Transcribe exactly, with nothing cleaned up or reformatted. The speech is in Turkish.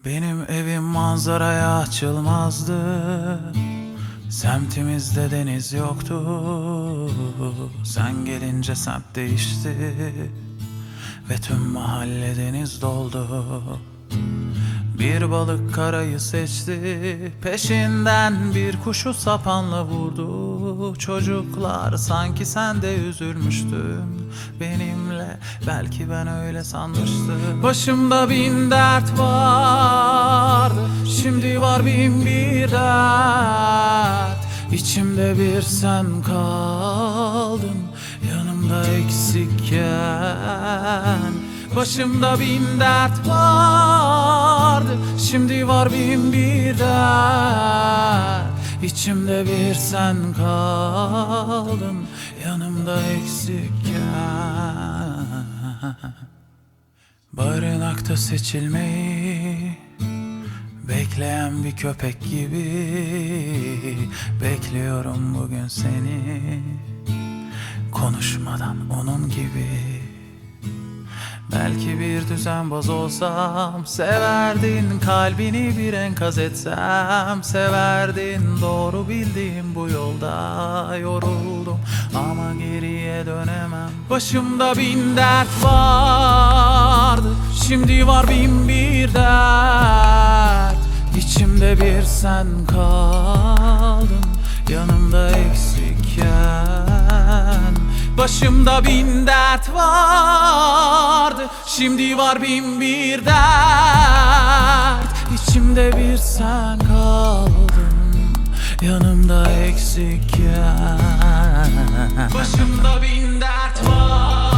Benim evim manzaraya açılmazdı, semtimizde deniz yoktu. Sen gelince semt değişti ve tüm mahalle deniz doldu. Bir balık karayı seçti, peşinden bir kuşu sapanla vurdu. Çocuklar sanki sen de üzülmüştün benimle, belki ben öyle sanmıştım. Başımda bin dert vardı, şimdi var bin bir dert. İçimde bir sen kaldın, yanımda eksikken. Başımda bin dert vardı, şimdi var bin bir dert. İçimde bir sen kaldın, yanımda eksikken. Barınakta seçilmeyi bekleyen bir köpek gibi bekliyorum bugün seni, konuşmadan onun gibi. Belki bir düzenbaz olsam, severdin kalbini bir enkaz etsem. Severdin doğru bildiğim bu yolda yoruldum ama geriye dönemem. Başımda bin dert vardı, şimdi var bin bir dert. İçimde bir sen kaldın, yanımda eksikken. Başımda bin dert vardı, şimdi var bin bir dert. İçimde bir sen kaldın, yanımda eksikken. Başımda bin dert var.